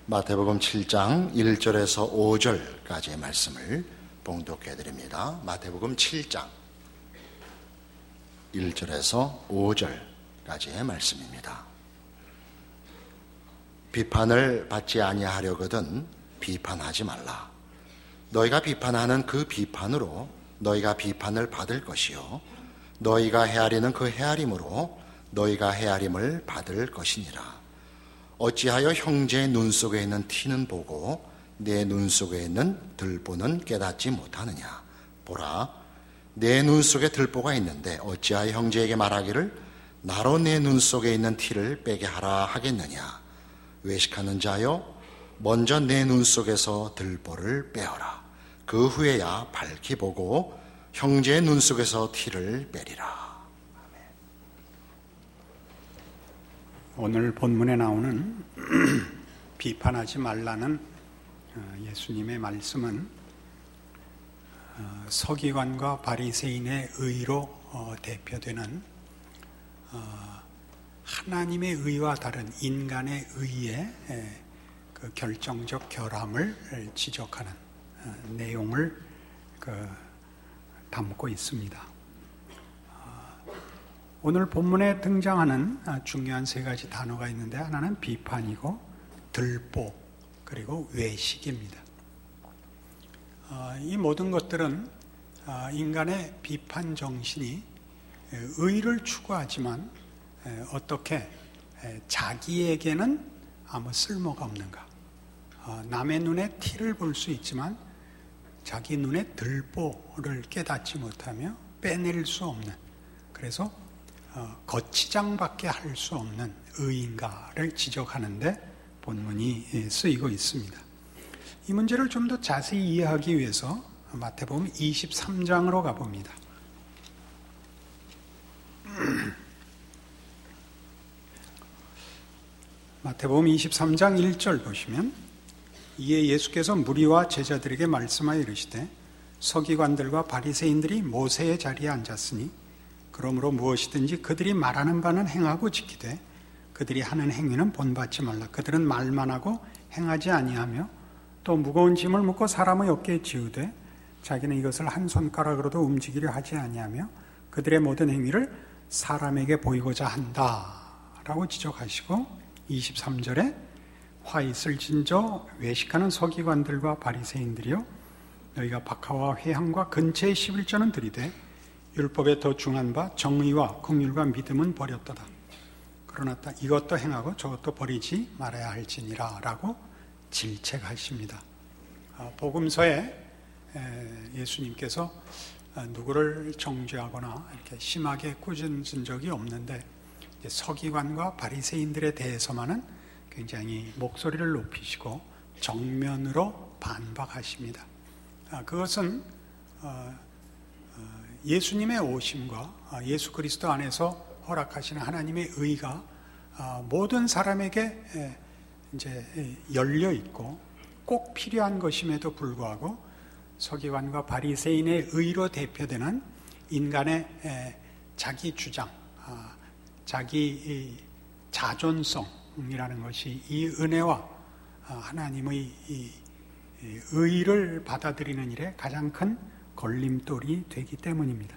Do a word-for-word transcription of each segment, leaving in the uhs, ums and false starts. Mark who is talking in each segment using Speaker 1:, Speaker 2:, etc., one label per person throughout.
Speaker 1: 마태복음 칠 장 일 절에서 오 절까지의 말씀을 봉독해 드립니다. 마태복음 칠 장 일 절에서 오 절까지의 말씀입니다. 비판을 받지 아니하려거든 비판하지 말라. 너희가 비판하는 그 비판으로 너희가 비판을 받을 것이요 너희가 헤아리는 그 헤아림으로 너희가 헤아림을 받을 것이니라. 어찌하여 형제의 눈 속에 있는 티는 보고 내 눈 속에 있는 들보는 깨닫지 못하느냐. 보라, 내 눈 속에 들보가 있는데 어찌하여 형제에게 말하기를 나로 내 눈 속에 있는 티를 빼게 하라 하겠느냐. 외식하는 자여, 먼저 내 눈 속에서 들보를 빼어라. 그 후에야 밝히 보고 형제의 눈 속에서 티를 빼리라.
Speaker 2: 오늘 본문에 나오는 비판하지 말라는 예수님의 말씀은 서기관과 바리새인의 의로 대표되는 하나님의 의와 다른 인간의 의의 그 결정적 결함을 지적하는 내용을 담고 있습니다. 오늘 본문에 등장하는 중요한 세 가지 단어가 있는데 하나는 비판이고 들보 그리고 외식입니다. 이 모든 것들은 인간의 비판 정신이 의를 추구하지만 어떻게 자기에게는 아무 쓸모가 없는가. 남의 눈에 티를 볼 수 있지만 자기 눈에 들보를 깨닫지 못하며 빼낼 수 없는, 그래서 어, 거치장밖에 할 수 없는 의인가를 지적하는데 본문이 쓰이고 있습니다. 이 문제를 좀 더 자세히 이해하기 위해서 마태복음 이십삼 장으로 가봅니다. 마태복음 이십삼 장 일 절 보시면, 이에 예수께서 무리와 제자들에게 말씀하여 이르시되 서기관들과 바리새인들이 모세의 자리에 앉았으니 그러므로 무엇이든지 그들이 말하는 바는 행하고 지키되 그들이 하는 행위는 본받지 말라. 그들은 말만 하고 행하지 아니하며 또 무거운 짐을 묶고 사람의 어깨에 지우되 자기는 이것을 한 손가락으로도 움직이려 하지 아니하며 그들의 모든 행위를 사람에게 보이고자 한다 라고 지적하시고, 이십삼 절에 화 있을 진저 외식하는 서기관들과 바리새인들이여, 너희가 박하와 회향과 근처의 십일조는 들이되 율법에 더 중한 바 정의와 긍휼과 믿음은 버렸도다. 그러나 이것도 행하고 저것도 버리지 말아야 할지니라 라고 질책하십니다. 복음서에 예수님께서 누구를 정죄하거나 이렇게 심하게 꾸짖은 적이 없는데 서기관과 바리새인들에 대해서만은 굉장히 목소리를 높이시고 정면으로 반박하십니다. 그것은 예수님의 오심과 예수 그리스도 안에서 허락하시는 하나님의 의가 모든 사람에게 이제 열려 있고 꼭 필요한 것임에도 불구하고 서기관과 바리새인의 의로 대표되는 인간의 자기 주장, 자기 자존성이라는 것이 이 은혜와 하나님의 의를 받아들이는 일에 가장 큰 걸림돌이 되기 때문입니다.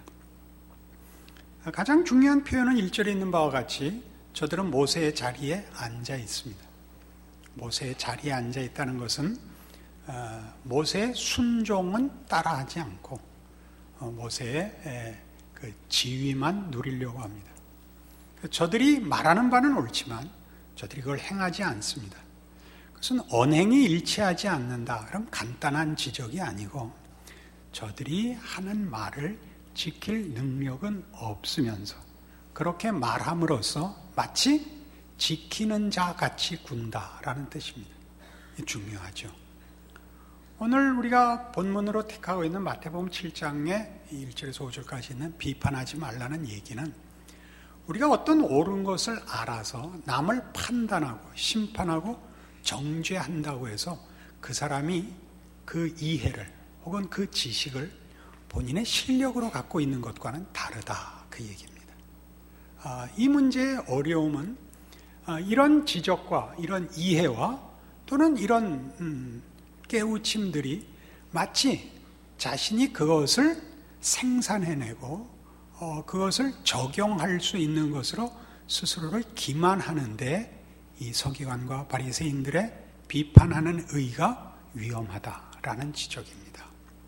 Speaker 2: 가장 중요한 표현은 일 절에 있는 바와 같이 저들은 모세의 자리에 앉아 있습니다. 모세의 자리에 앉아 있다는 것은 모세의 순종은 따라하지 않고 모세의 그 지위만 누리려고 합니다. 저들이 말하는 바는 옳지만 저들이 그걸 행하지 않습니다. 그것은 언행이 일치하지 않는다, 그런 간단한 지적이 아니고 저들이 하는 말을 지킬 능력은 없으면서 그렇게 말함으로써 마치 지키는 자 같이 군다라는 뜻입니다. 중요하죠. 오늘 우리가 본문으로 택하고 있는 마태복음 칠 장의 일 절에서 오 절까지 있는 비판하지 말라는 얘기는 우리가 어떤 옳은 것을 알아서 남을 판단하고 심판하고 정죄한다고 해서 그 사람이 그 이해를 혹은 그 지식을 본인의 실력으로 갖고 있는 것과는 다르다, 그 얘기입니다. 아, 이 문제의 어려움은 아, 이런 지적과 이런 이해와 또는 이런 음, 깨우침들이 마치 자신이 그것을 생산해내고 어, 그것을 적용할 수 있는 것으로 스스로를 기만하는데 이 서기관과 바리새인들의 비판하는 의가 위험하다라는 지적입니다.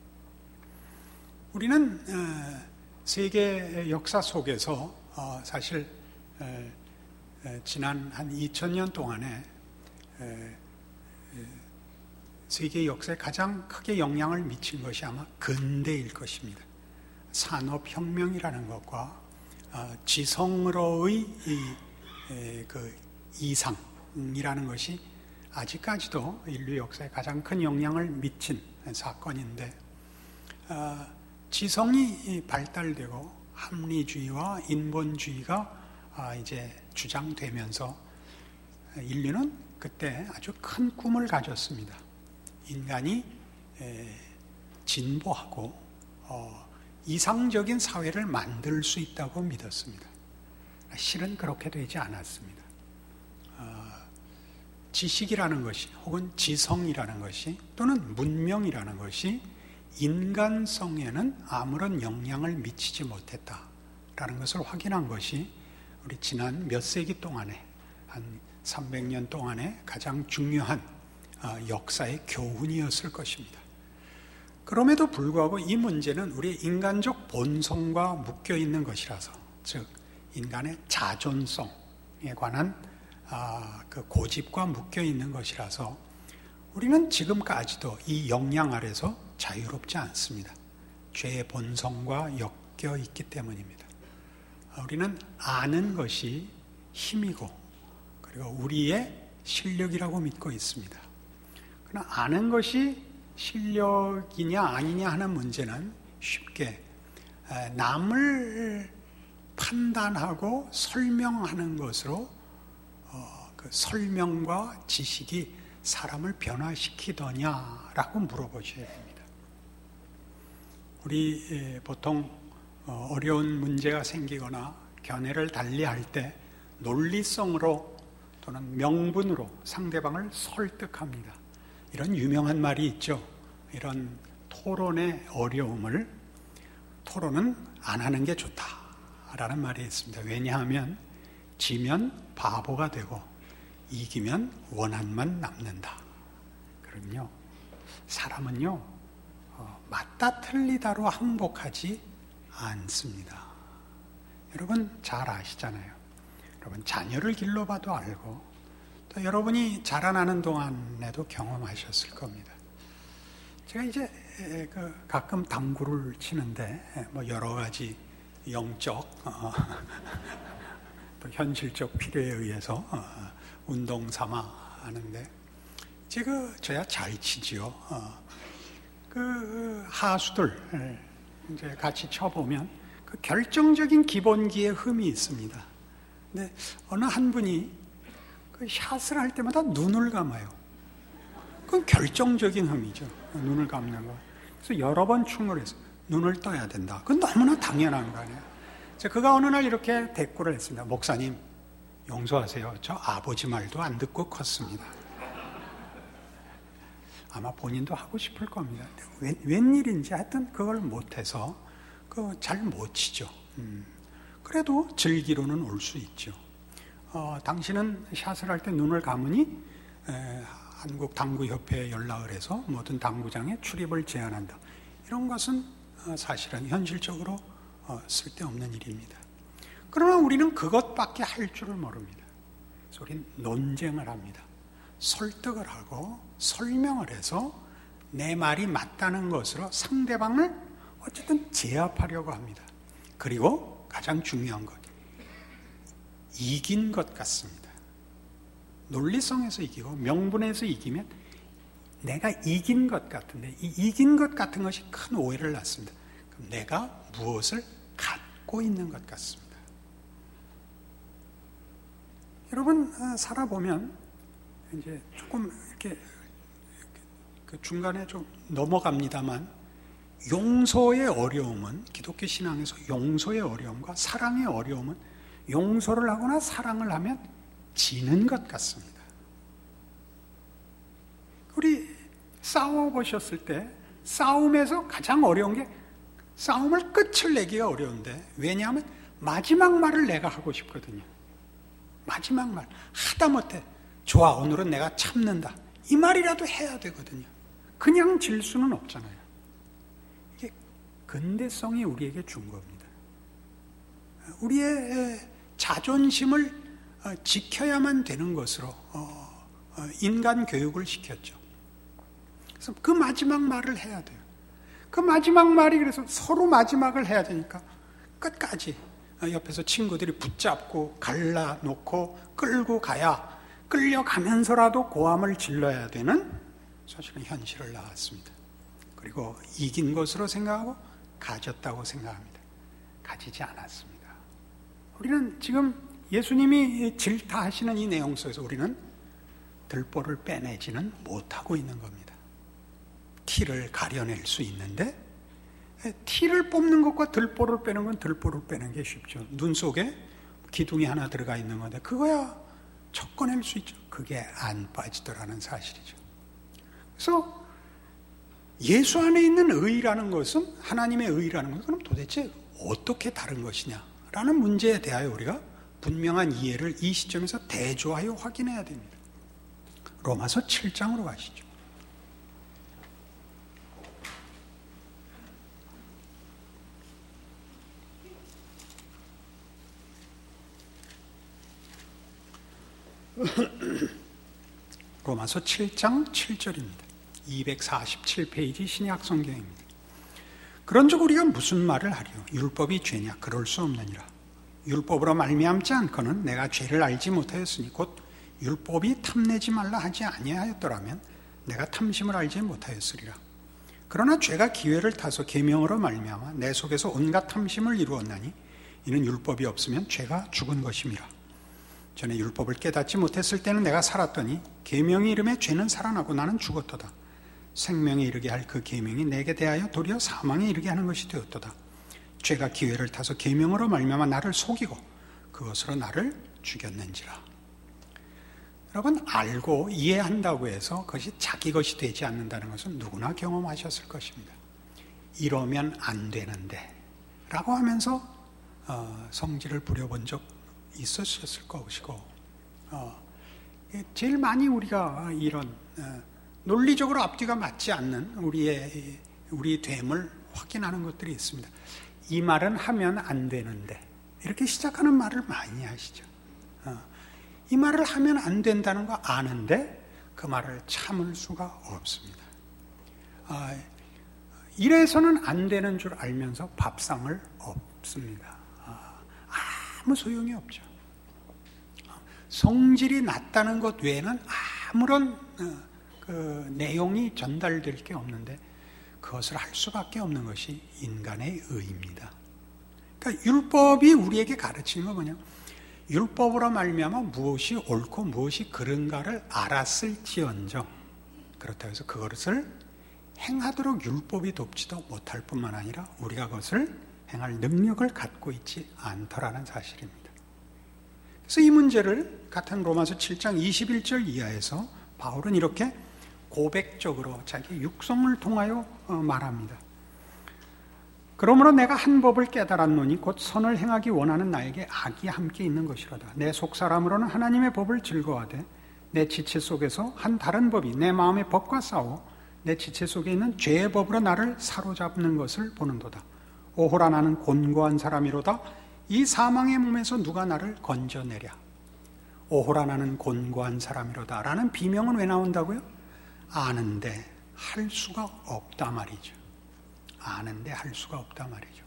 Speaker 2: 우리는 세계 역사 속에서 사실 지난 한 이천 년 동안에 세계 역사에 가장 크게 영향을 미친 것이 아마 근대일 것입니다. 산업혁명이라는 것과 지성으로의 그 이상이라는 것이 아직까지도 인류 역사에 가장 큰 영향을 미친 사건인데, 지성이 발달되고 합리주의와 인본주의가 이제 주장되면서 인류는 그때 아주 큰 꿈을 가졌습니다. 인간이 진보하고 이상적인 사회를 만들 수 있다고 믿었습니다. 실은 그렇게 되지 않았습니다. 지식이라는 것이 혹은 지성이라는 것이 또는 문명이라는 것이 인간성에는 아무런 영향을 미치지 못했다라는 것을 확인한 것이 우리 지난 몇 세기 동안에 한 삼백 년 동안에 가장 중요한 역사의 교훈이었을 것입니다. 그럼에도 불구하고 이 문제는 우리의 인간적 본성과 묶여 있는 것이라서, 즉 인간의 자존성에 관한 아, 그 고집과 묶여 있는 것이라서 우리는 지금까지도 이 영향 아래서 자유롭지 않습니다. 죄의 본성과 엮여 있기 때문입니다. 우리는 아는 것이 힘이고 그리고 우리의 실력이라고 믿고 있습니다. 그러나 아는 것이 실력이냐 아니냐 하는 문제는 쉽게 남을 판단하고 설명하는 것으로 어, 그 설명과 지식이 사람을 변화시키더냐라고 물어보셔야 됩니다. 우리 보통 어려운 문제가 생기거나 견해를 달리할 때 논리성으로 또는 명분으로 상대방을 설득합니다. 이런 유명한 말이 있죠. 이런 토론의 어려움을 토론은 안 하는 게 좋다라는 말이 있습니다. 왜냐하면 지면 바보가 되고 이기면 원한만 남는다. 그럼요, 사람은요 어, 맞다 틀리다로 항복하지 않습니다. 여러분 잘 아시잖아요. 여러분 자녀를 길러봐도 알고 또 여러분이 자라나는 동안에도 경험하셨을 겁니다. 제가 이제 그 가끔 당구를 치는데 뭐 여러 가지 영적 어, 또 현실적 필요에 의해서 어, 운동 삼아 하는데, 제가 저야 잘 치지요. 어, 그 하수들 이제 같이 쳐보면 그 결정적인 기본기에 흠이 있습니다. 근데 어느 한 분이 그 샷을 할 때마다 눈을 감아요. 그건 결정적인 흠이죠. 눈을 감는 거. 그래서 여러 번 충고를 해서 눈을 떠야 된다. 그건 너무나 당연한 거 아니에요. 그가 어느 날 이렇게 대꾸를 했습니다. 목사님, 용서하세요. 저 아버지 말도 안 듣고 컸습니다. 아마 본인도 하고 싶을 겁니다. 웬, 웬일인지 하여튼 그걸 못해서 그 잘 못 치죠. 음. 그래도 즐기로는 올 수 있죠. 어, 당신은 샷을 할 때 눈을 감으니 에, 한국 당구협회에 연락을 해서 모든 당구장에 출입을 제한한다. 이런 것은 어, 사실은 현실적으로 어, 쓸데없는 일입니다. 그러나 우리는 그것밖에 할 줄을 모릅니다. 그래서 우리는 논쟁을 합니다. 설득을 하고 설명을 해서 내 말이 맞다는 것으로 상대방을 어쨌든 제압하려고 합니다. 그리고 가장 중요한 것, 이긴 것 같습니다. 논리성에서 이기고 명분에서 이기면 내가 이긴 것 같은데, 이 이긴 것 같은 것이 큰 오해를 낳습니다. 그럼 내가 무엇을 갖고 있는 것 같습니다. 여러분 살아보면 이제 조금 이렇게 그 중간에 좀 넘어갑니다만, 용서의 어려움은, 기독교 신앙에서 용서의 어려움과 사랑의 어려움은 용서를 하거나 사랑을 하면 지는 것 같습니다. 싸워보셨을 때 싸움에서 가장 어려운 게 싸움을 끝을 내기가 어려운데, 왜냐하면 마지막 말을 내가 하고 싶거든요. 마지막 말 하다못해 좋아 오늘은 내가 참는다 이 말이라도 해야 되거든요. 그냥 질 수는 없잖아요. 이게 근대성이 우리에게 준 겁니다. 우리의 자존심을 지켜야만 되는 것으로 인간 교육을 시켰죠. 그래서 그 마지막 말을 해야 돼요. 그 마지막 말이 그래서 서로 마지막을 해야 되니까 끝까지 옆에서 친구들이 붙잡고 갈라놓고 끌고 가야, 끌려가면서라도 고함을 질러야 되는 사실은 현실을 낳았습니다. 그리고 이긴 것으로 생각하고 가졌다고 생각합니다. 가지지 않았습니다. 우리는 지금 예수님이 질타하시는 이 내용 속에서 우리는 들보를 빼내지는 못하고 있는 겁니다. 티를 가려낼 수 있는데, 티를 뽑는 것과 들보를 빼는 건 들보를 빼는 게 쉽죠. 눈 속에 기둥이 하나 들어가 있는 건데 그거야 척꺼낼 수 있죠. 그게 안 빠지더라는 사실이죠. 그래서 예수 안에 있는 의라는 것은, 하나님의 의라는 것은 그럼 도대체 어떻게 다른 것이냐라는 문제에 대하여 우리가 분명한 이해를 이 시점에서 대조하여 확인해야 됩니다. 로마서 칠 장으로 가시죠. 로마서 칠 장 칠 절입니다. 이백사십칠 페이지 신약 성경입니다. 그런즉 우리가 무슨 말을 하리요? 율법이 죄냐? 그럴 수 없느니라. 율법으로 말미암지 않고는 내가 죄를 알지 못하였으니 곧 율법이 탐내지 말라 하지 아니하였더라면 내가 탐심을 알지 못하였으리라. 그러나 죄가 기회를 타서 계명으로 말미암아 내 속에서 온갖 탐심을 이루었나니 이는 율법이 없으면 죄가 죽은 것임이라. 전에 율법을 깨닫지 못했을 때는 내가 살았더니 계명이 이름에 죄는 살아나고 나는 죽었도다. 생명에 이르게 할 그 계명이 내게 대하여 도리어 사망에 이르게 하는 것이 되었도다. 죄가 기회를 타서 계명으로 말미암아 나를 속이고 그것으로 나를 죽였는지라. 여러분, 알고 이해한다고 해서 그것이 자기 것이 되지 않는다는 것은 누구나 경험하셨을 것입니다. 이러면 안 되는데 라고 하면서 어, 성질을 부려본 적 있었을 것이고, 어, 제일 많이 우리가 이런 어, 논리적으로 앞뒤가 맞지 않는 우리의 우리 됨을 확인하는 것들이 있습니다. 이 말은 하면 안 되는데 이렇게 시작하는 말을 많이 하시죠. 어, 이 말을 하면 안 된다는 거 아는데 그 말을 참을 수가 없습니다. 어, 이래서는 안 되는 줄 알면서 밥상을 없습니다. 어, 아무 소용이 없죠. 성질이 낮다는 것 외에는 아무런 어, 그 내용이 전달될 게 없는데 그것을 할 수밖에 없는 것이 인간의 의입니다. 그러니까 율법이 우리에게 가르치는 건 뭐냐? 율법으로 말미암아 무엇이 옳고 무엇이 그른가를 알았을지언정, 그렇다고 해서 그것을 행하도록 율법이 돕지도 못할 뿐만 아니라 우리가 그것을 행할 능력을 갖고 있지 않더라는 사실입니다. 그래서 이 문제를 같은 로마서 칠 장 이십일 절 이하에서 바울은 이렇게 고백적으로 자기 육성을 통하여 말합니다. 그러므로 내가 한 법을 깨달았노니 곧 선을 행하기 원하는 나에게 악이 함께 있는 것이로다. 내 속사람으로는 하나님의 법을 즐거워하되 내 지체 속에서 한 다른 법이 내 마음의 법과 싸워 내 지체 속에 있는 죄의 법으로 나를 사로잡는 것을 보는도다. 오호라 나는 곤고한 사람이로다. 이 사망의 몸에서 누가 나를 건져내랴. 오호라 나는 곤고한 사람이로다 라는 비명은 왜 나온다고요? 아는데 할 수가 없다 말이죠. 아는데 할 수가 없다 말이죠.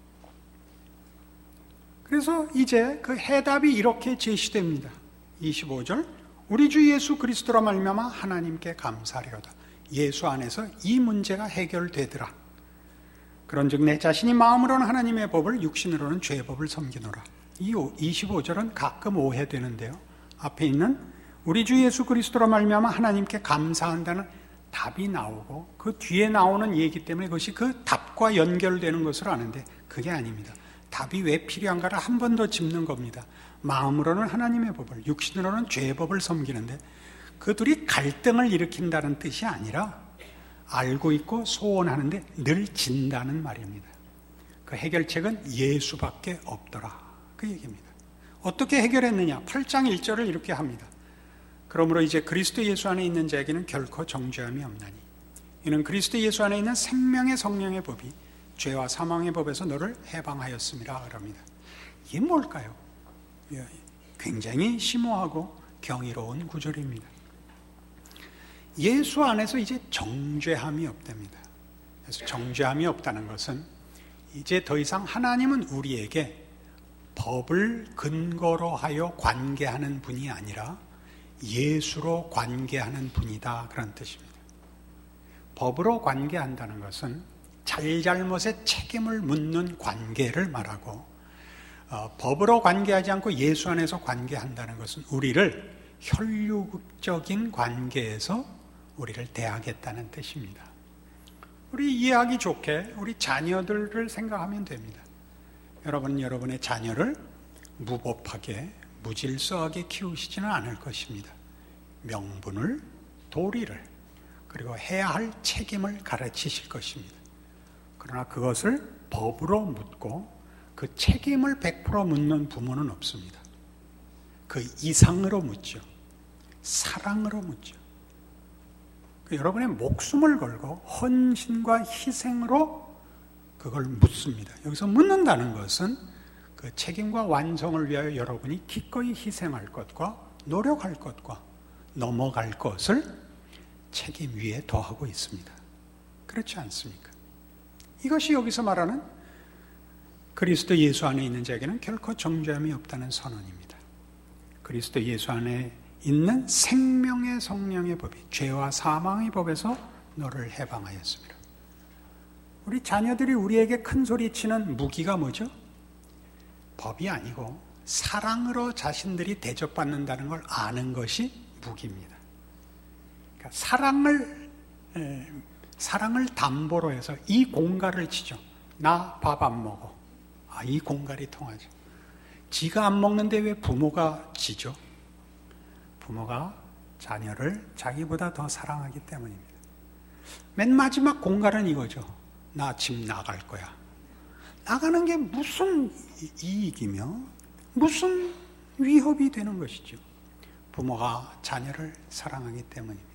Speaker 2: 그래서 이제 그 해답이 이렇게 제시됩니다. 이십오 절, 우리 주 예수 그리스도로 말미암아 하나님께 감사하리로다. 예수 안에서 이 문제가 해결되더라. 그런즉 내 자신이 마음으로는 하나님의 법을, 육신으로는 죄의 법을 섬기노라. 이 이십오 절은 가끔 오해되는데요. 앞에 있는 우리 주 예수 그리스도로 말미암아 하나님께 감사한다는 답이 나오고 그 뒤에 나오는 얘기 때문에 그것이 그 답과 연결되는 것을 아는데 그게 아닙니다. 답이 왜 필요한가를 한 번 더 짚는 겁니다. 마음으로는 하나님의 법을, 육신으로는 죄의 법을 섬기는데 그 둘이 갈등을 일으킨다는 뜻이 아니라 알고 있고 소원하는데 늘 진다는 말입니다. 그 해결책은 예수밖에 없더라, 그 얘기입니다. 어떻게 해결했느냐? 팔 장 일 절을 이렇게 합니다. 그러므로 이제 그리스도 예수 안에 있는 자에게는 결코 정죄함이 없나니 이는 그리스도 예수 안에 있는 생명의 성령의 법이 죄와 사망의 법에서 너를 해방하였음이라 그럽니다. 이게 뭘까요? 굉장히 심오하고 경이로운 구절입니다. 예수 안에서 이제 정죄함이 없답니다. 그래서 정죄함이 없다는 것은 이제 더 이상 하나님은 우리에게 법을 근거로 하여 관계하는 분이 아니라 예수로 관계하는 분이다, 그런 뜻입니다. 법으로 관계한다는 것은 잘잘못의 책임을 묻는 관계를 말하고, 어, 법으로 관계하지 않고 예수 안에서 관계한다는 것은 우리를 혈육적인 관계에서 우리를 대하겠다는 뜻입니다. 우리 이해하기 좋게 우리 자녀들을 생각하면 됩니다. 여러분, 여러분의 자녀를 무법하게, 무질서하게 키우시지는 않을 것입니다. 명분을, 도리를, 그리고 해야 할 책임을 가르치실 것입니다. 그러나 그것을 법으로 묻고 그 책임을 백 퍼센트 묻는 부모는 없습니다. 그 이상으로 묻죠. 사랑으로 묻죠. 여러분의 목숨을 걸고 헌신과 희생으로 그걸 묻습니다. 여기서 묻는다는 것은 그 책임과 완성을 위하여 여러분이 기꺼이 희생할 것과 노력할 것과 넘어갈 것을 책임 위에 더하고 있습니다. 그렇지 않습니까? 이것이 여기서 말하는 그리스도 예수 안에 있는 자에게는 결코 정죄함이 없다는 선언입니다. 그리스도 예수 안에 있는 생명의 성령의 법이 죄와 사망의 법에서 너를 해방하였습니다. 우리 자녀들이 우리에게 큰 소리치는 무기가 뭐죠? 법이 아니고 사랑으로 자신들이 대접받는다는 걸 아는 것이 무기입니다. 그러니까 사랑을 에, 사랑을 담보로 해서 이 공갈을 치죠. 나 밥 안 먹어. 아, 이 공갈이 통하죠. 지가 안 먹는데 왜 부모가 지죠? 부모가 자녀를 자기보다 더 사랑하기 때문입니다. 맨 마지막 공갈은 이거죠. 나 집 나갈 거야. 나가는 게 무슨 이익이며 무슨 위협이 되는 것이죠. 부모가 자녀를 사랑하기 때문입니다.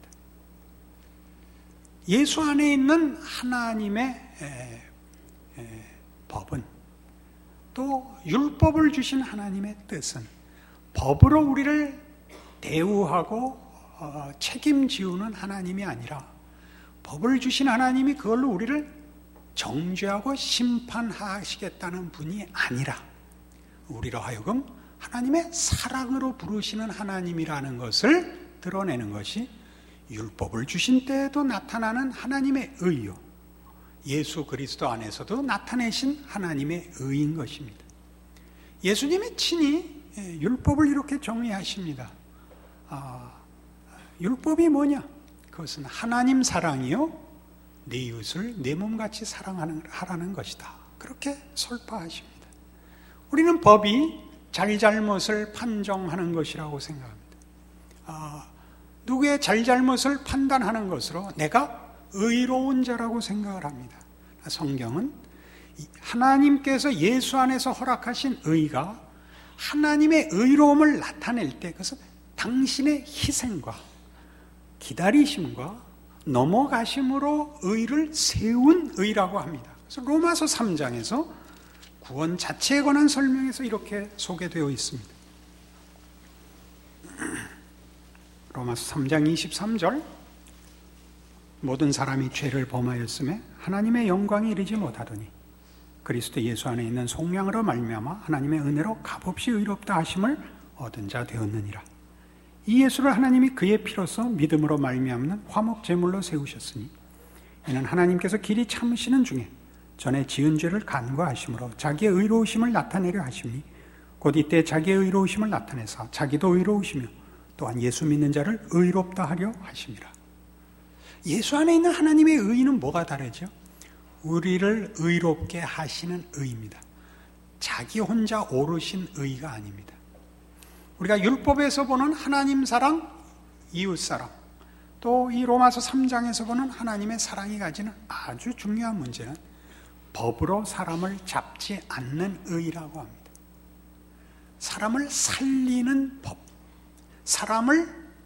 Speaker 2: 예수 안에 있는 하나님의 에, 에, 법은, 또 율법을 주신 하나님의 뜻은 법으로 우리를 대우하고 어, 책임지우는 하나님이 아니라 법을 주신 하나님이 그걸로 우리를 정죄하고 심판하시겠다는 분이 아니라 우리로 하여금 하나님의 사랑으로 부르시는 하나님이라는 것을 드러내는 것이 율법을 주신 때에도 나타나는 하나님의 의요, 예수 그리스도 안에서도 나타내신 하나님의 의인 것입니다. 예수님이 친히 율법을 이렇게 정의하십니다. 아, 율법이 뭐냐? 그것은 하나님 사랑이요, 내 이웃을 내 몸같이 사랑하라는 것이다. 그렇게 설파하십니다. 우리는 법이 잘잘못을 판정하는 것이라고 생각합니다. 아, 누구의 잘잘못을 판단하는 것으로 내가 의로운 자라고 생각을 합니다. 성경은 하나님께서 예수 안에서 허락하신 의가 하나님의 의로움을 나타낼 때 그것은 당신의 희생과 기다리심과 넘어가심으로 의를 세운 의라고 합니다. 그래서 로마서 삼 장에서 구원 자체에 관한 설명에서 이렇게 소개되어 있습니다. 로마서 삼 장 이십삼 절, 모든 사람이 죄를 범하였음에 하나님의 영광이 이르지 못하더니 그리스도 예수 안에 있는 속량으로 말미암아 하나님의 은혜로 값없이 의롭다 하심을 얻은 자 되었느니라. 이 예수를 하나님이 그의 피로써 믿음으로 말미암는 화목 제물로 세우셨으니 이는 하나님께서 길이 참으시는 중에 전에 지은 죄를 간과하심으로 자기의 의로우심을 나타내려 하심이 곧 이때 자기의 의로우심을 나타내사 자기도 의로우시며 또한 예수 믿는 자를 의롭다 하려 하심이라. 예수 안에 있는 하나님의 의는 뭐가 다르죠? 우리를 의롭게 하시는 의입니다. 자기 혼자 오르신 의가 아닙니다. 우리가 율법에서 보는 하나님 사랑, 이웃 사랑, 또 이 로마서 삼 장에서 보는 하나님의 사랑이 가지는 아주 중요한 문제는 법으로 사람을 잡지 않는 의라고 합니다. 사람을 살리는 법, 사람을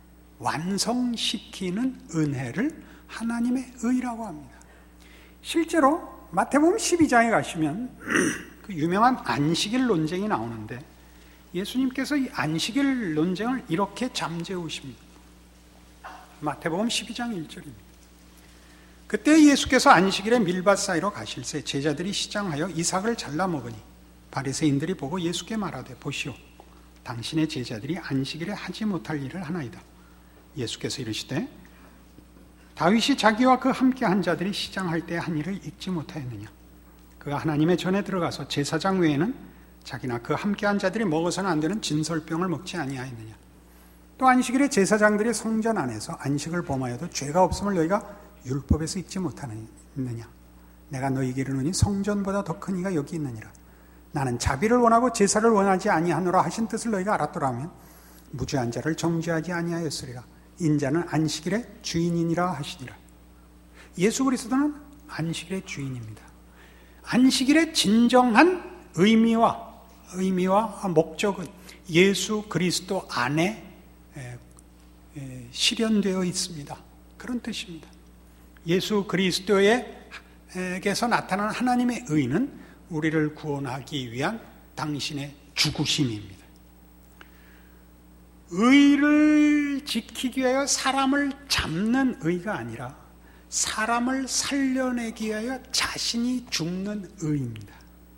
Speaker 2: 완성시키는 은혜를 하나님의 의라고 합니다. 실제로 마태복음 십이 장에 가시면 그 유명한 안식일 논쟁이 나오는데 예수님께서 이 안식일 논쟁을 이렇게 잠재우십니다. 마태복음 십이 장 일 절입니다. 그때 예수께서 안식일에 밀밭 사이로 가실새 제자들이 시장하여 이삭을 잘라 먹으니 바리새인들이 보고 예수께 말하되 보시오 당신의 제자들이 안식일에 하지 못할 일을 하나이다. 예수께서 이르시되 다윗이 자기와 그 함께 한 자들이 시장할 때 한 일을 잊지 못하였느냐. 그가 하나님의 전에 들어가서 제사장 외에는 자기나 그 함께 한 자들이 먹어서는 안 되는 진설병을 먹지 아니하였느냐. 또 안식일에 제사장들이 성전 안에서 안식을 범하여도 죄가 없음을 너희가 율법에서 읽지 못하느냐. 내가 너희에게 이르노니 성전보다 더 큰 이가 여기 있느니라. 나는 자비를 원하고 제사를 원하지 아니하노라 하신 뜻을 너희가 알았더라 하면 무죄한 자를 정죄하지 아니하였으리라. 인자는 안식일의 주인이니라 하시니라. 예수 그리스도는 안식일의 주인입니다. 안식일의 진정한 의미와 의미와 목적은 예수 그리스도 안에 실현되어 있습니다. 그런 뜻입니다. 예수 그리스도에게서 나타나는 하나님의 의는 우리를 구원하기 위한 당신의 죽으심입니다. 의를 지키기 위하여 사람을 잡는 의가 아니라 사람을 살려내기 위하여 자신이 죽는 의입니다.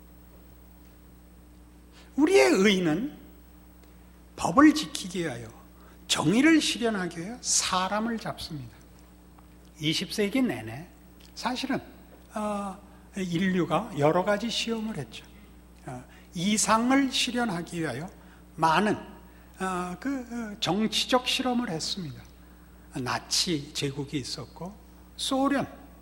Speaker 2: 우리의 의는 법을 지키기 위하여 정의를 실현하기 위하여 사람을 잡습니다. 이십 세기 내내 사실은 인류가 여러 가지 시험을 했죠. 이상을 실현하기 위하여 많은 그 정치적 실험을 했습니다. 나치 제국이 있었고 소련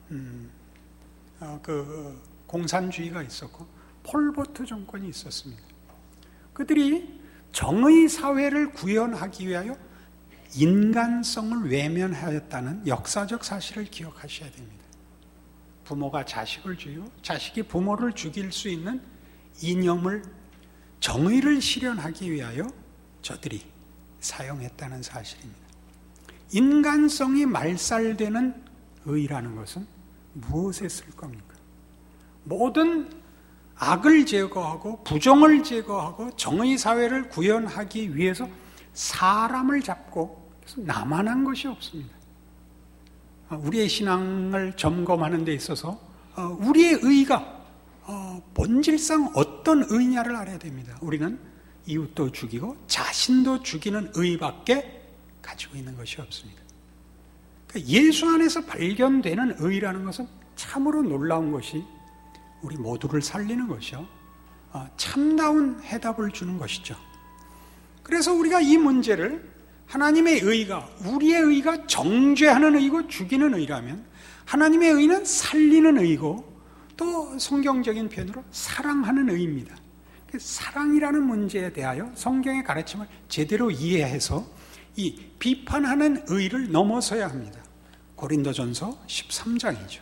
Speaker 2: 그 공산주의가 있었고 폴포트 정권이 있었습니다. 그들이 정의 사회를 구현하기 위하여 인간성을 외면하였다는 역사적 사실을 기억하셔야 됩니다. 부모가 자식을 죽이고 자식이 부모를 죽일 수 있는 이념을 정의를 실현하기 위하여 저들이 사용했다는 사실입니다. 인간성이 말살되는 의라는 것은 무엇에 쓸 겁니까? 모든 악을 제거하고 부정을 제거하고 정의 사회를 구현하기 위해서 사람을 잡고 나만한 것이 없습니다. 우리의 신앙을 점검하는 데 있어서 우리의 의가 본질상 어떤 의냐를 알아야 됩니다. 우리는 이웃도 죽이고 자신도 죽이는 의밖에 가지고 있는 것이 없습니다. 그러니까 예수 안에서 발견되는 의라는 것은 참으로 놀라운 것이 우리 모두를 살리는 것이요, 참다운 해답을 주는 것이죠. 그래서 우리가 이 문제를 하나님의 의가, 우리의 의가 정죄하는 의고 죽이는 의라면 하나님의 의는 살리는 의고 또 성경적인 표현으로 사랑하는 의입니다. 사랑이라는 문제에 대하여 성경의 가르침을 제대로 이해해서 이 비판하는 의를 넘어서야 합니다. 고린도전서 십삼 장이죠.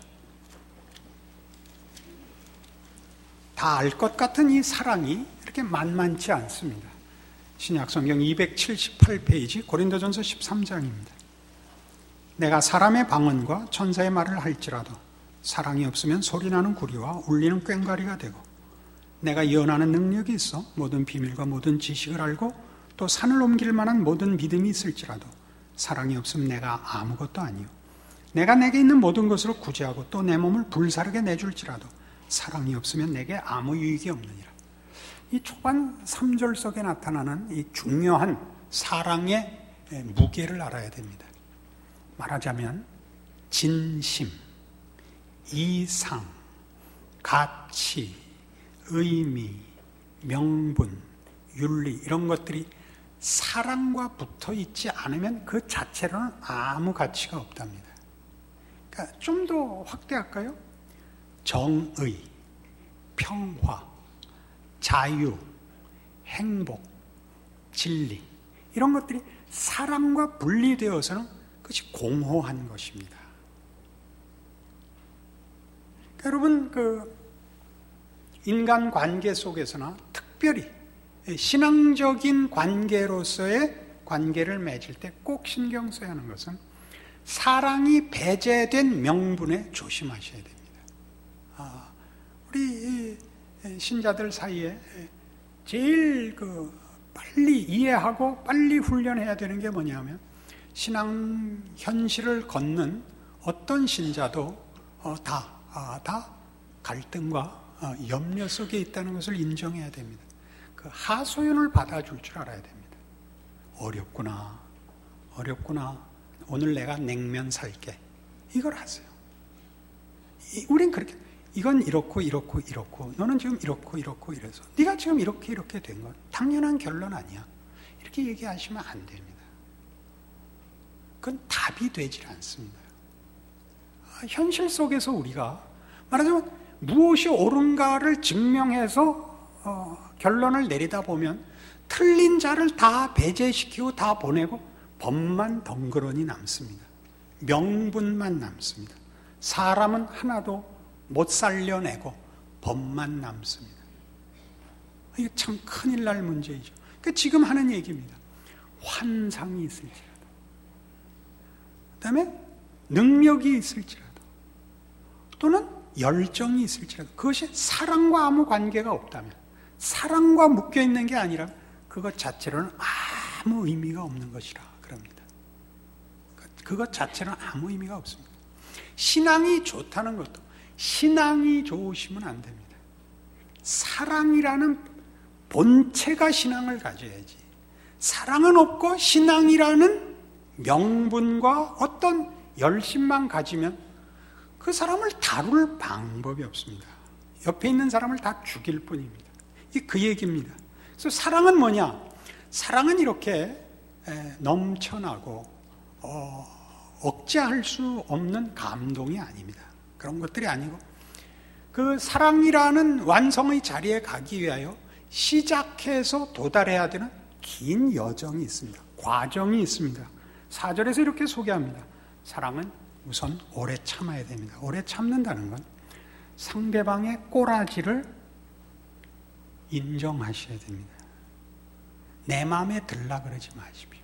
Speaker 2: 다 알 것 같은 이 사랑이 이렇게 만만치 않습니다. 신약성경 이백칠십팔 페이지 고린도전서 십삼 장입니다. 내가 사람의 방언과 천사의 말을 할지라도 사랑이 없으면 소리나는 구리와 울리는 꽹과리가 되고, 내가 예언하는 능력이 있어 모든 비밀과 모든 지식을 알고 또 산을 옮길 만한 모든 믿음이 있을지라도 사랑이 없으면 내가 아무것도 아니요, 내가 내게 있는 모든 것으로 구제하고 또 내 몸을 불사르게 내줄지라도 사랑이 없으면 내게 아무 유익이 없느니라. 이 초반 삼 절 속에 나타나는 이 중요한 사랑의 무게를 알아야 됩니다. 말하자면 진심, 이상, 가치, 의미, 명분, 윤리 이런 것들이 사랑과 붙어 있지 않으면 그 자체로는 아무 가치가 없답니다. 그러니까 좀 더 확대할까요? 정의, 평화, 자유, 행복, 진리 이런 것들이 사랑과 분리되어서는 그것이 공허한 것입니다. 그러니까 여러분, 그 인간 관계 속에서나 특별히 신앙적인 관계로서의 관계를 맺을 때 꼭 신경 써야 하는 것은 사랑이 배제된 명분에 조심하셔야 됩니다. 아, 우리 신자들 사이에 제일 그 빨리 이해하고 빨리 훈련해야 되는 게 뭐냐면, 신앙 현실을 걷는 어떤 신자도 어, 다, 아, 다 갈등과 어, 염려 속에 있다는 것을 인정해야 됩니다. 그 하소연을 받아줄 줄 알아야 됩니다. 어렵구나, 어렵구나. 오늘 내가 냉면 살게. 이걸 하세요. 이, 우린 그렇게, 이건 이렇고 이렇고 이렇고, 너는 지금 이렇고 이렇고 이래서 네가 지금 이렇게 이렇게 된 건 당연한 결론 아니야. 이렇게 얘기하시면 안 됩니다. 그건 답이 되질 않습니다. 현실 속에서 우리가 말하자면 무엇이 옳은가를 증명해서 어, 결론을 내리다 보면 틀린 자를 다 배제시키고 다 보내고 법만 덩그러니 남습니다. 명분만 남습니다. 사람은 하나도 못 살려내고 법만 남습니다. 이게 참 큰일 날 문제이죠. 그러니까 지금 하는 얘기입니다. 환상이 있을지라도, 그 다음에 능력이 있을지라도, 또는 열정이 있을지라도, 그것이 사랑과 아무 관계가 없다면, 사랑과 묶여있는 게 아니라 그것 자체로는 아무 의미가 없는 것이라 그럽니다. 그것 자체는 아무 의미가 없습니다. 신앙이 좋다는 것도 신앙이 좋으시면 안 됩니다. 사랑이라는 본체가 신앙을 가져야지, 사랑은 없고 신앙이라는 명분과 어떤 열심만 가지면 그 사람을 다룰 방법이 없습니다. 옆에 있는 사람을 다 죽일 뿐입니다. 이게 그 얘기입니다. 그래서 사랑은 뭐냐? 사랑은 이렇게 넘쳐나고 어, 억제할 수 없는 감동이 아닙니다. 그런 것들이 아니고, 그 사랑이라는 완성의 자리에 가기 위하여 시작해서 도달해야 되는 긴 여정이 있습니다. 과정이 있습니다. 사 절에서 이렇게 소개합니다. 사랑은 우선 오래 참아야 됩니다. 오래 참는다는 건 상대방의 꼬라지를 인정하셔야 됩니다. 내 마음에 들라 그러지 마십시오.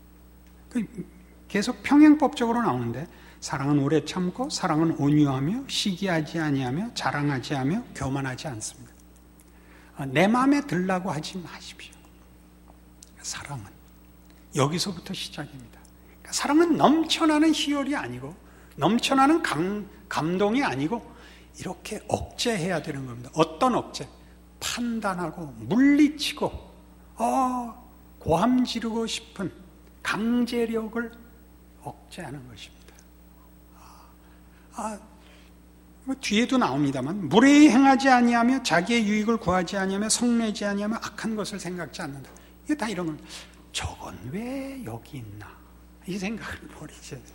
Speaker 2: 계속 평행법적으로 나오는데, 사랑은 오래 참고, 사랑은 온유하며, 시기하지 아니하며, 자랑하지 하며, 교만하지 않습니다. 내 마음에 들라고 하지 마십시오. 사랑은 여기서부터 시작입니다. 그러니까 사랑은 넘쳐나는 희열이 아니고, 넘쳐나는 감, 감동이 아니고, 이렇게 억제해야 되는 겁니다. 어떤 억제? 판단하고 물리치고 어, 고함 지르고 싶은 강제력을 억제하는 것입니다. 아, 뭐 뒤에도 나옵니다만, 무례히 행하지 아니하며 자기의 유익을 구하지 아니하며 성내지 아니하며 악한 것을 생각지 않는다. 이게 다 이런 겁니다. 저건 왜 여기 있나? 이 생각을 버리셔야 돼요.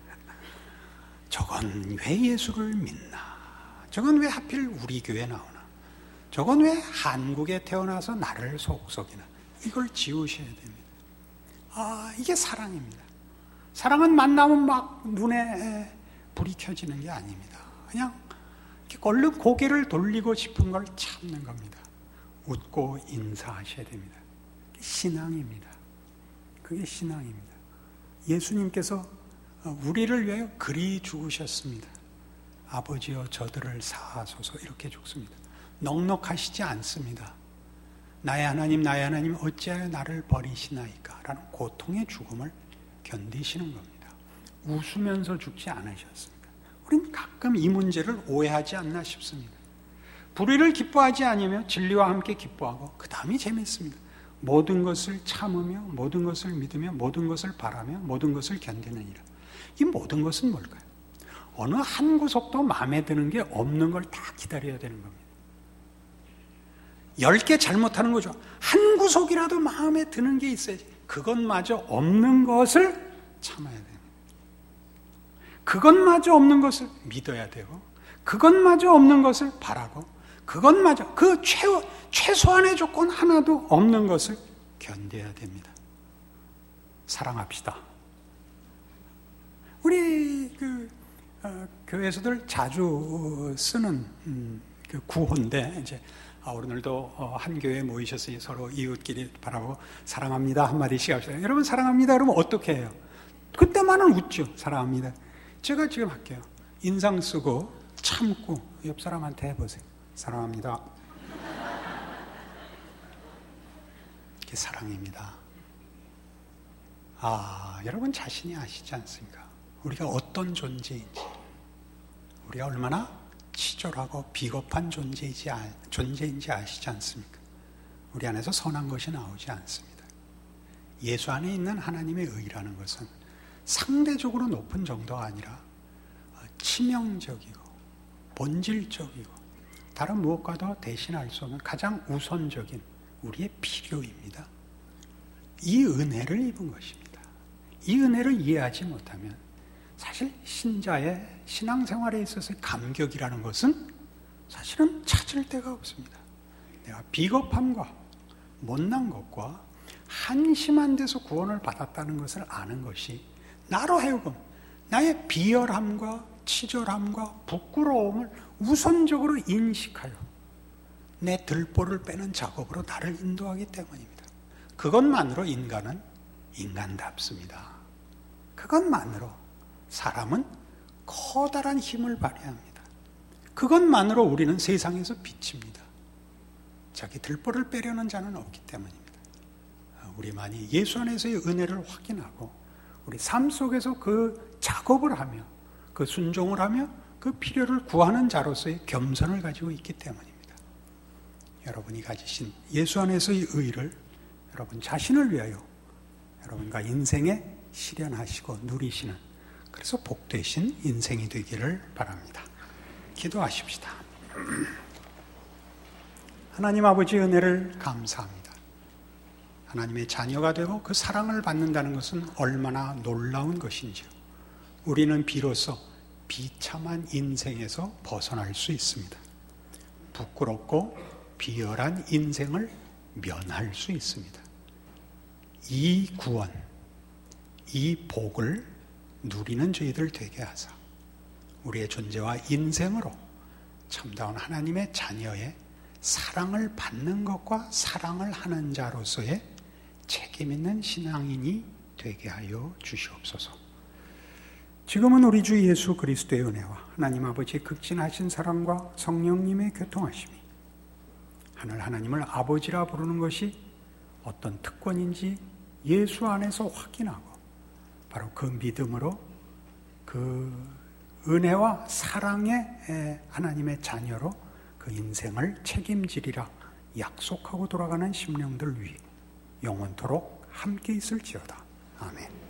Speaker 2: 저건 왜 예수를 믿나? 저건 왜 하필 우리 교회에 나오나? 저건 왜 한국에 태어나서 나를 속썩이나? 이걸 지우셔야 됩니다. 아, 이게 사랑입니다. 사랑은 만나면 막 눈에 불이 켜지는 게 아닙니다. 그냥 얼른 고개를 돌리고 싶은 걸 참는 겁니다. 웃고 인사하셔야 됩니다. 신앙입니다. 그게 신앙입니다. 예수님께서 우리를 위하여 그리 죽으셨습니다. 아버지여 저들을 사하소서, 이렇게 죽습니다. 넉넉하시지 않습니다. 나의 하나님 나의 하나님 어찌하여 나를 버리시나이까 라는 고통의 죽음을 견디시는 겁니다. 웃으면서 죽지 않으셨습니다. 우린 가끔 이 문제를 오해하지 않나 싶습니다. 불의를 기뻐하지 않으며 진리와 함께 기뻐하고, 그 다음이 재밌습니다. 모든 것을 참으며 모든 것을 믿으며 모든 것을 바라며 모든 것을 견디느니라. 이 모든 것은 뭘까요? 어느 한 구석도 마음에 드는 게 없는 걸 다 기다려야 되는 겁니다. 열 개 잘못하는 거죠. 한 구석이라도 마음에 드는 게 있어야지. 그것마저 없는 것을 참아야 됩니다. 그것마저 없는 것을 믿어야 되고, 그것마저 없는 것을 바라고, 그것마저 그 최, 최소한의 조건 하나도 없는 것을 견뎌야 됩니다. 사랑합시다. 우리 그 어, 교회에서들 자주 쓰는 음, 그 구호인데 이제 아, 오늘도 어, 한 교회에 모이셔서 서로 이웃끼리 바라보고 사랑합니다 한마디씩 합시다. 여러분 사랑합니다 그러면 어떻게 해요? 그때만은 웃죠. 사랑합니다. 제가 지금 할게요. 인상 쓰고 참고 옆 사람한테 해보세요. 사랑합니다. 이게 사랑입니다. 아, 여러분 자신이 아시지 않습니까? 우리가 어떤 존재인지, 우리가 얼마나 치졸하고 비겁한 존재이지, 존재인지 아시지 않습니까? 우리 안에서 선한 것이 나오지 않습니다. 예수 안에 있는 하나님의 의라는 것은 상대적으로 높은 정도가 아니라 치명적이고 본질적이고 다른 무엇과도 대신할 수 없는 가장 우선적인 우리의 필요입니다. 이 은혜를 입은 것입니다. 이 은혜를 이해하지 못하면 사실 신자의 신앙생활에 있어서의 감격이라는 것은 사실은 찾을 데가 없습니다. 내가 비겁함과 못난 것과 한심한 데서 구원을 받았다는 것을 아는 것이 나로 하여금 나의 비열함과 치졸함과 부끄러움을 우선적으로 인식하여 내 들보를 빼는 작업으로 나를 인도하기 때문입니다. 그것만으로 인간은 인간답습니다. 그것만으로 사람은 커다란 힘을 발휘합니다. 그것만으로 우리는 세상에서 빛입니다. 자기 들보를 빼려는 자는 없기 때문입니다. 우리만이 예수 안에서의 은혜를 확인하고 우리 삶 속에서 그 작업을 하며 그 순종을 하며 그 필요를 구하는 자로서의 겸손을 가지고 있기 때문입니다. 여러분이 가지신 예수 안에서의 의를 여러분 자신을 위하여 여러분과 인생에 실현하시고 누리시는 그래서 복되신 인생이 되기를 바랍니다. 기도하십시다. 하나님 아버지 은혜를 감사합니다. 하나님의 자녀가 되고 그 사랑을 받는다는 것은 얼마나 놀라운 것인지요. 우리는 비로소 비참한 인생에서 벗어날 수 있습니다. 부끄럽고 비열한 인생을 면할 수 있습니다. 이 구원, 이 복을 누리는 저희들 되게 하사 우리의 존재와 인생으로 참다운 하나님의 자녀의 사랑을 받는 것과 사랑을 하는 자로서의 책임 있는 신앙인이 되게 하여 주시옵소서. 지금은 우리 주 예수 그리스도의 은혜와 하나님 아버지의 극진하신 사랑과 성령님의 교통하심이 하늘 하나님을 아버지라 부르는 것이 어떤 특권인지 예수 안에서 확인하고 바로 그 믿음으로 그 은혜와 사랑의 하나님의 자녀로 그 인생을 책임지리라 약속하고 돌아가는 심령들 위해 영원토록 함께 있을지어다. 아멘.